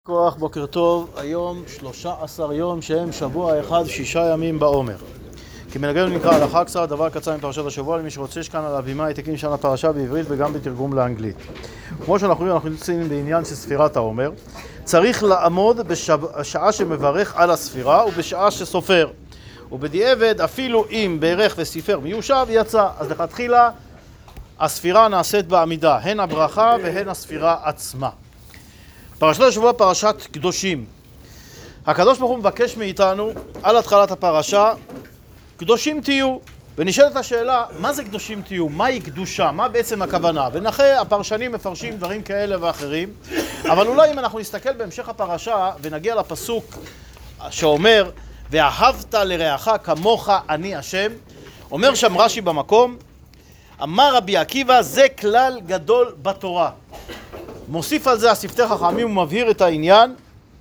כוח, בוקר טוב, היום 13 יום שהם שבוע אחד 6 ימים בעומר. כי מנהגנו נקרא הלכה קצרה, דבר קצר מפרשת השבוע, למי שרוצה שכאן על הבימה העתיקים שם הפרשה בעברית וגם בתרגום לאנגלית. כמו שאנחנו רואים, אנחנו נמצאים בעניין של ספירת העומר. צריך לעמוד בשעה שמברך על הספירה ובשעה שסופר. ובדיעבד, אפילו אם בערך וסיפר מיושב, יצא. אז לכתחילה, הספירה נעשית בעמידה, הן הברכה והן הספירה עצמה. פרשת השבוע פרשת קדושים. הקדוש ברוך הוא מבקש מאיתנו על התחלת הפרשה, קדושים תהיו. ונשאלת השאלה, מה זה קדושים תהיו? מהי קדושה? מה בעצם הכוונה? ונחי הפרשנים מפרשים דברים כאלה ואחרים, אבל אולי אם אנחנו נסתכל בהמשך הפרשה ונגיע לפסוק שאומר, ואהבת לרעך כמוך אני השם, אומר שם רש"י במקום, אמר רבי עקיבא, זה כלל גדול בתורה. מוסיף על זה השפתי חכמים ומבהיר את העניין.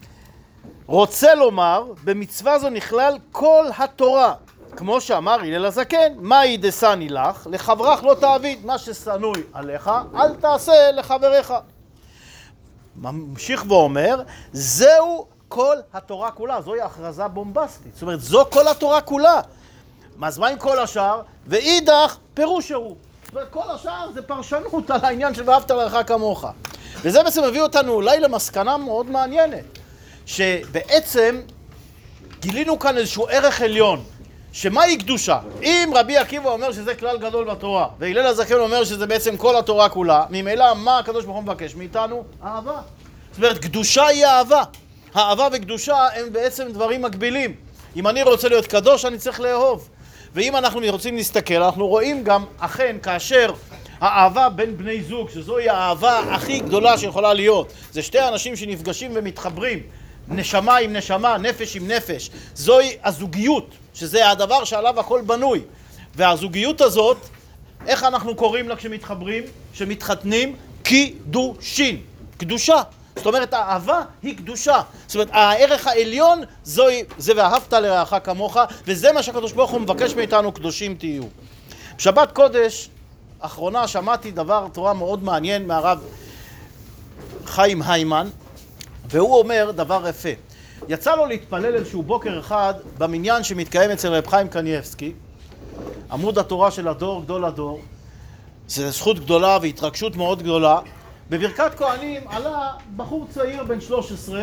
רוצה לומר, במצווה זו נכלל כל התורה. כמו שאמר הלל הזקן, מהי דשני לך, לחברך לא תעביד, מה ששנוי עליך, אל תעשה לחבריך. ממשיך ואומר, זהו כל התורה כולה, זוהי הכרזה בומבסטית. זאת אומרת, זו כל התורה כולה. אז מה עם כל השאר? ואידך פירוש הוא. זאת אומרת, כל השאר זה פרשנות על העניין של ואהבת לרעך כמוך. וזה בעצם מביא אותנו אולי למסקנה מאוד מעניינת, שבעצם גילינו כאן איזשהו ערך עליון, שמהי קדושה? אם רבי עקיבא אומר שזה כלל גדול בתורה, והלל הזקן אומר שזה בעצם כל התורה כולה, ממילא מה הקדוש ברוך הוא מבקש מאיתנו? אהבה. זאת אומרת, קדושה היא אהבה. האהבה וקדושה הם בעצם דברים מקבילים. אם אני רוצה להיות קדוש, אני צריך לאהוב. ואם אנחנו רוצים להסתכל, אנחנו רואים גם אכן כאשר האהבה בין בני זוג, שזוהי האהבה הכי גדולה שיכולה להיות, זה שתי אנשים שנפגשים ומתחברים, נשמה עם נשמה, נפש עם נפש. זוהי הזוגיות, שזה הדבר שעליו הכל בנוי. והזוגיות הזאת, איך אנחנו קוראים לה כשמתחברים, שמתחתנים? קידושין, קדושה. זאת אומרת, האהבה היא קדושה. זאת אומרת, הערך העליון זה ואהבת לרעך כמוך, וזה מה שהקדוש ברוך הוא מבקש מאיתנו, קדושים תהיו. בשבת קודש, אחרונה, שמעתי דבר תורה מאוד מעניין מהרב חיים היימן, והוא אומר דבר יפה. יצא לו להתפלל איזשהו בוקר אחד במניין שמתקיים אצל רב חיים קניאבסקי, עמוד התורה של הדור, גדול הדור. זו זכות גדולה והתרגשות מאוד גדולה. בברכת כהנים עלה בחור צעיר בן 13,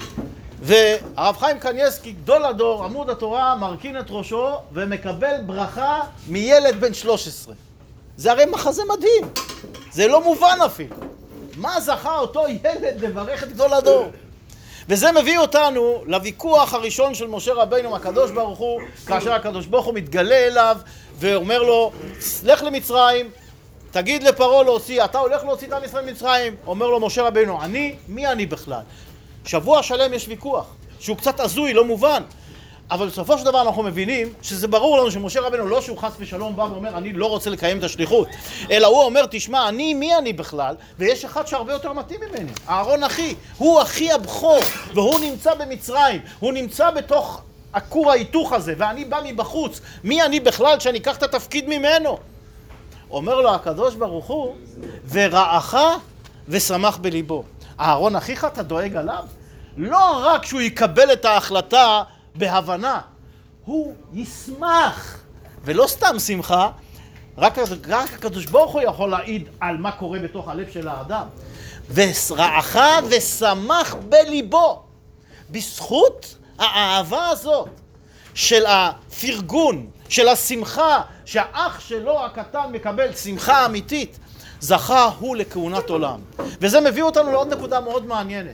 והרב חיים קניאבסקי, גדול הדור, עמוד התורה, מרכין את ראשו ומקבל ברכה מילד בן 13. זה הרי מחזה מדהים, זה לא מובן אפילו. מה זכה אותו ילד לברך את גדול הדור? וזה מביא אותנו לוויכוח הראשון של משה רבינו עם הקדוש ברוך הוא, כאשר הקדוש ברוך הוא מתגלה אליו ואומר לו, לך למצרים, תגיד לפרעה להוציא, אתה הולך להוציא את עם ישראל ממצרים. אומר לו משה רבינו, מי אני בכלל? שבוע שלם יש ויכוח, שהוא קצת הזוי, לא מובן. אבל בסופו של דבר אנחנו מבינים שזה ברור לנו שמשה רבינו לא שהוא חס ושלום בא ואומר אני לא רוצה לקיים את השליחות, אלא הוא אומר תשמע, מי אני בכלל? ויש אחד שהרבה יותר מתאים ממני, אהרון אחי, הוא אחי הבכור, והוא נמצא במצרים, הוא נמצא בתוך הכור ההיתוך הזה, ואני בא מבחוץ, מי אני בכלל שאני אקח את התפקיד ממנו? אומר לו הקדוש ברוך הוא, ורעך ושמח בליבו. אהרון אחיך, אתה דואג עליו? לא רק שהוא יקבל את ההחלטה בהבנה, הוא ישמח, ולא סתם שמחה, רק הקדוש ברוך הוא יכול להעיד על מה קורה בתוך הלב של האדם. ורעך ושמח בליבו, בזכות האהבה הזאת של הפרגון, של השמחה, שהאח שלו הקטן מקבל שמחה אמיתית, זכה הוא לכהונת עולם. וזה מביא אותנו לעוד נקודה מאוד מעניינת.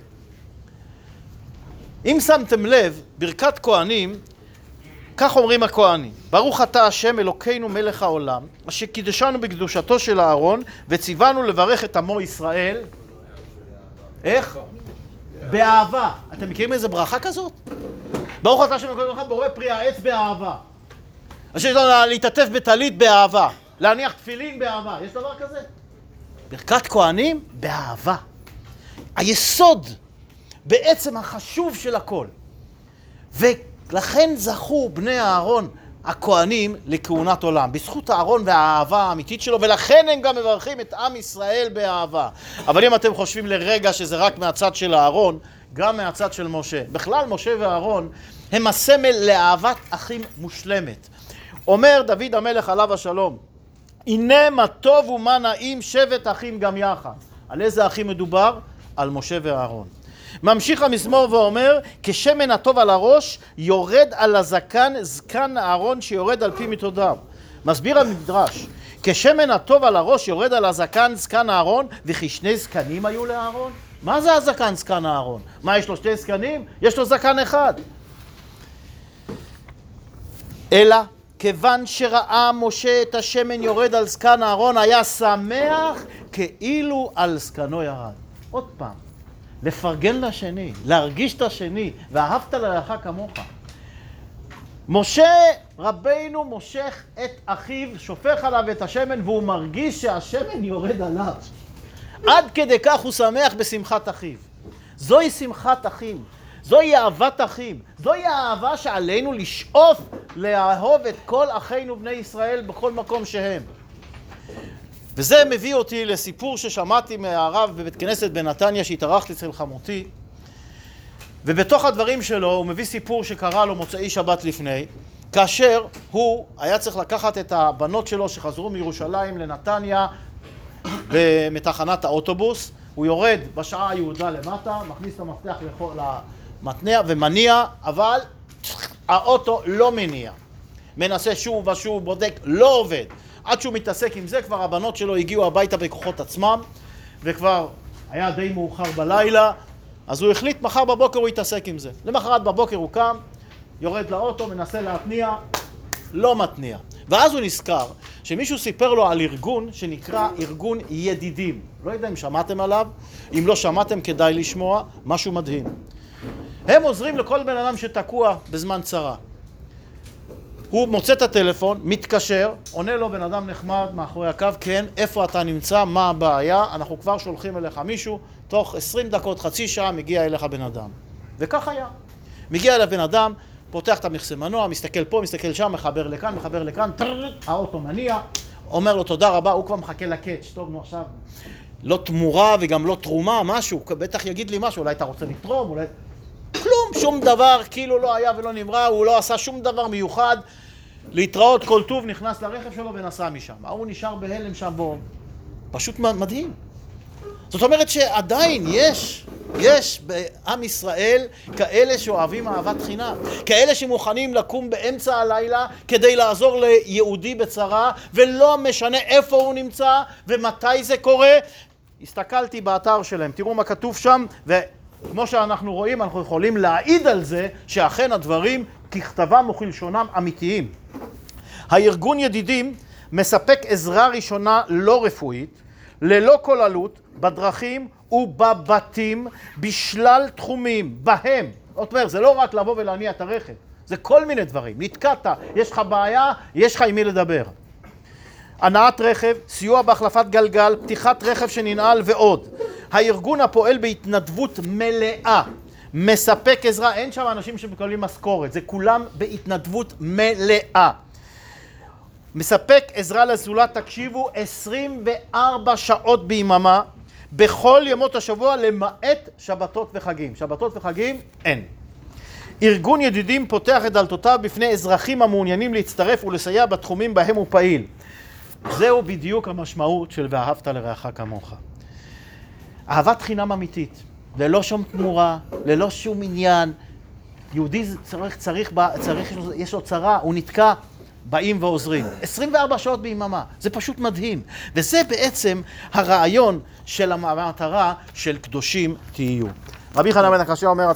אם שמתם לב, ברכת כהנים, כך אומרים הכהנים, ברוך אתה השם אלוקינו מלך העולם, אשר קידשנו בקדושתו של אהרון, וציוונו לברך את עמו ישראל, איך? באהבה. אתם מכירים איזה ברכה כזאת? ברוך אתה השם אלוקינו מלך העולם, בורא פרי העץ באהבה. אשר יש לנו להתעטף בטלית באהבה, להניח תפילין באהבה. יש דבר כזה? ברכת כהנים באהבה. היסוד בעצם החשוב של הכל. ולכן זכו בני אהרון הכהנים לכהונת עולם, בזכות אהרון והאהבה האמיתית שלו, ולכן הם גם מברכים את עם ישראל באהבה. אבל אם אתם חושבים לרגע שזה רק מהצד של אהרון, גם מהצד של משה. בכלל, משה ואהרון הם הסמל לאהבת אחים מושלמת. אומר דוד המלך עליו השלום, הנה מה טוב ומה נעים שבט אחים גם יחד. על איזה אחים מדובר? על משה ואהרון. ממשיך המזמור ואומר, כשמן הטוב על הראש יורד על הזקן, זקן אהרון שיורד על פי מיתותיו. מסביר המדרש, כשמן הטוב על הראש יורד על הזקן, זקן אהרון, וכי שני זקנים היו לאהרון? מה זה הזקן זקן אהרון? מה, יש לו שתי זקנים? יש לו זקן אחד. אלא כיוון שראה משה את השמן יורד על זקן אהרון, היה שמח כאילו על זקנו ירד. עוד פעם, לפרגן לשני, להרגיש את השני, ואהבת לרעך כמוך. משה רבינו מושך את אחיו, שופך עליו את השמן, והוא מרגיש שהשמן יורד עליו. עד כדי כך הוא שמח בשמחת אחיו. זוהי שמחת אחים, זוהי אהבת אחים, זוהי האהבה שעלינו לשאוף לאהוב את כל אחינו בני ישראל בכל מקום שהם. וזה מביא אותי לסיפור ששמעתי מהרב בבית כנסת בנתניה שהתארחתי אצל חמותי, ובתוך הדברים שלו הוא מביא סיפור שקרה לו מוצאי שבת לפני, כאשר הוא היה צריך לקחת את הבנות שלו שחזרו מירושלים לנתניה מתחנת האוטובוס. הוא יורד בשעה היהודה למטה, מכניס את המפתח למתנע ומניע, אבל האוטו לא מניע. מנסה שוב ושוב, בודק, לא עובד. עד שהוא מתעסק עם זה, כבר הבנות שלו הגיעו הביתה בכוחות עצמם, וכבר היה די מאוחר בלילה, אז הוא החליט מחר בבוקר הוא יתעסק עם זה. למחרת בבוקר הוא קם, יורד לאוטו, מנסה להתניע, לא מתניע. ואז הוא נזכר שמישהו סיפר לו על ארגון שנקרא ארגון ידידים. לא יודע אם שמעתם עליו, אם לא שמעתם כדאי לשמוע, משהו מדהים. הם עוזרים לכל בן אדם שתקוע בזמן צרה. הוא מוצא את הטלפון, מתקשר, עונה לו בן אדם נחמד מאחורי הקו, כן, איפה אתה נמצא, מה הבעיה, אנחנו כבר שולחים אליך מישהו, תוך 20 דקות, חצי שעה מגיע אליך בן אדם. וכך היה. מגיע אליו בן אדם, פותח את המכסה מנוע, מסתכל פה, מסתכל שם, מחבר לכאן, האוטו מניע, אומר לו תודה רבה, הוא כבר מחכה לקאץ', טוב, נו עכשיו, לא תמורה וגם לא תרומה, משהו, בטח יגיד לי משהו, אולי אתה רוצה לתרום, אולי... כלום, שום דבר, כאילו לא היה ולא נברא, הוא לא עשה שום דבר מיוחד, להתראות כל טוב, נכנס לרכב שלו ונסע משם. הוא נשאר בהלם שם בו, פשוט מדהים. זאת אומרת שעדיין יש בעם ישראל כאלה שאוהבים אהבת חינם, כאלה שמוכנים לקום באמצע הלילה כדי לעזור ליהודי בצרה, ולא משנה איפה הוא נמצא ומתי זה קורה. הסתכלתי באתר שלהם, תראו מה כתוב שם, וכמו שאנחנו רואים, אנחנו יכולים להעיד על זה שאכן הדברים ככתבם וכלשונם אמיתיים. הארגון ידידים מספק עזרה ראשונה לא רפואית, ללא כל עלות, בדרכים ובבתים, בשלל תחומים, בהם. זאת אומרת, זה לא רק לבוא ולהניע את הרכב, זה כל מיני דברים. נתקעת, יש לך בעיה, יש לך עם מי לדבר. הנעת רכב, סיוע בהחלפת גלגל, פתיחת רכב שננעל ועוד. הארגון הפועל בהתנדבות מלאה, מספק עזרה, אין שם אנשים שמקבלים משכורת, זה כולם בהתנדבות מלאה. מספק עזרה לזולת, תקשיבו, 24 שעות ביממה, בכל ימות השבוע למעט שבתות וחגים. שבתות וחגים אין. ארגון ידידים פותח את דלתותיו בפני אזרחים המעוניינים להצטרף ולסייע בתחומים בהם הוא פעיל. זהו בדיוק המשמעות של ואהבת לרעך כמוך. אהבת חינם אמיתית, ללא שום תמורה, ללא שום עניין. יהודי יש לו צרה, הוא נתקע, באים ועוזרים. 24 שעות ביממה, זה פשוט מדהים. וזה בעצם הרעיון של המטרה של קדושים תהיו. רבי חנן בן עקשיא אומר,